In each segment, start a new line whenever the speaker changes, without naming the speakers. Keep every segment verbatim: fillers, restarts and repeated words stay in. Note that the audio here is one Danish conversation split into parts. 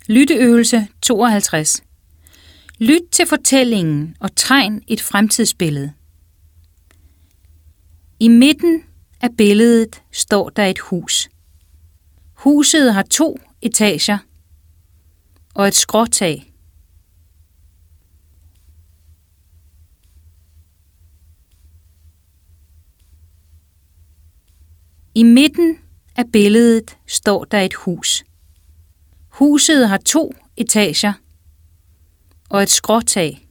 Lytteøvelse tooghalvtreds. Lyt til fortællingen og tegn et fremtidsbillede. I midten af billedet står der et hus. Huset har to etager og et skråtag. I midten af billedet står der et hus. Huset har to etager og et skråtag.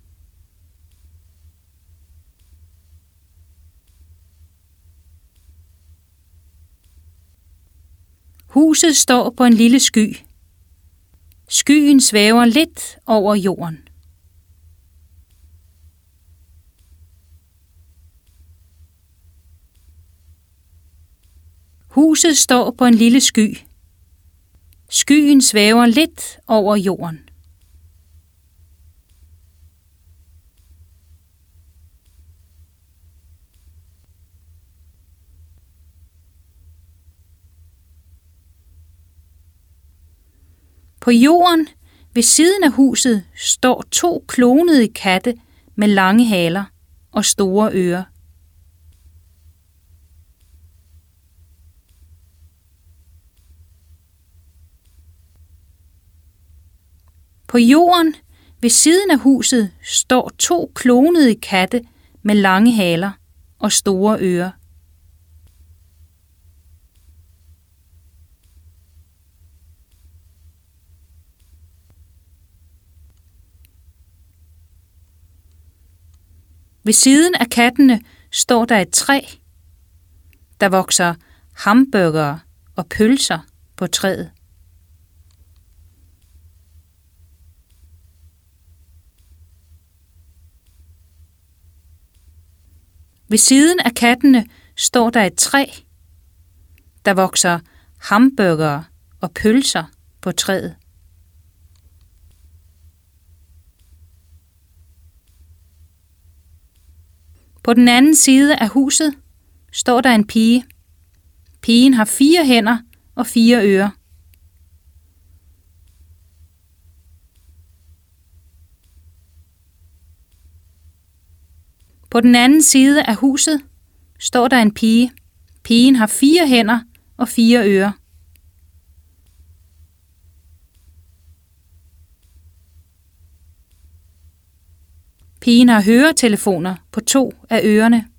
Huset står på en lille sky. Skyen svæver lidt over jorden. Huset står på en lille sky. Skyen svæver lidt over jorden. På jorden ved siden af huset står to klonede katte med lange haler og store ører. På jorden ved siden af huset står to klonede katte med lange haler og store ører. Ved siden af kattene står der et træ. Der vokser hamburgere og pølser på træet. Ved siden af kattene står der et træ. Der vokser hamburgere og pølser på træet. På den anden side af huset står der en pige. Pigen har fire hænder og fire ører. På den anden side af huset står der en pige. Pigen har fire hænder og fire ører. Pigen har høretelefoner på to af ørerne.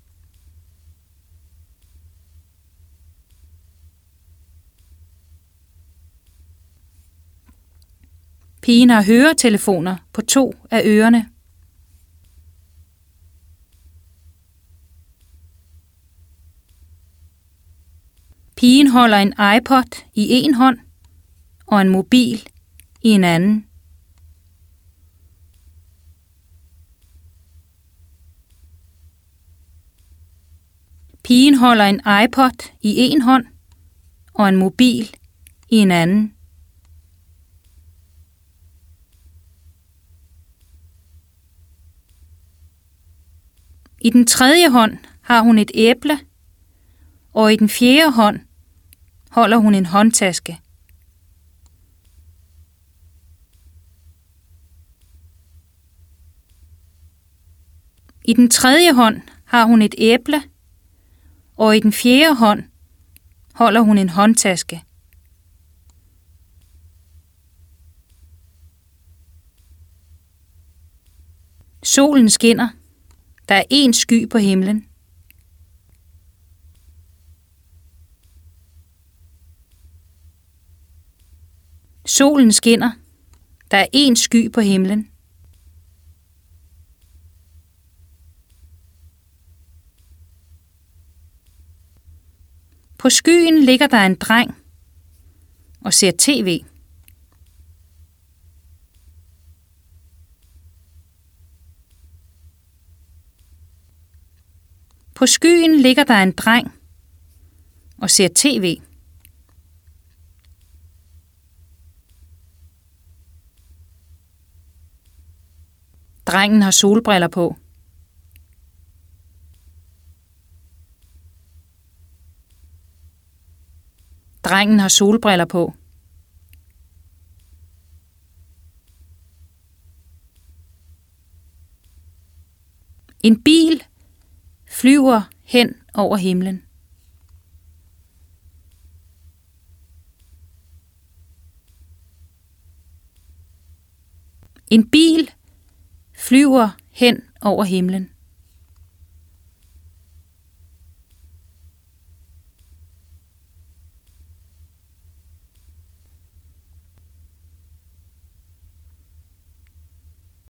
Pigen har høretelefoner på to af ørerne. Pigen holder en iPod i en hånd og en mobil i en anden. Pigen holder en iPod i en hånd og en mobil i en anden. I den tredje hånd har hun et æble, og i den fjerde hånd holder hun en håndtaske. I den tredje hånd har hun et æble, og i den fjerde hånd holder hun en håndtaske. Solen skinner. Der er én sky på himlen. Solen skinner. Der er én sky på himlen. På skyen ligger der en dreng og ser tv. På skyen ligger der en dreng og ser tv. Drengen har solbriller på. Drengen har solbriller på. En bil flyver hen over himlen. En bil flyver hen over himlen.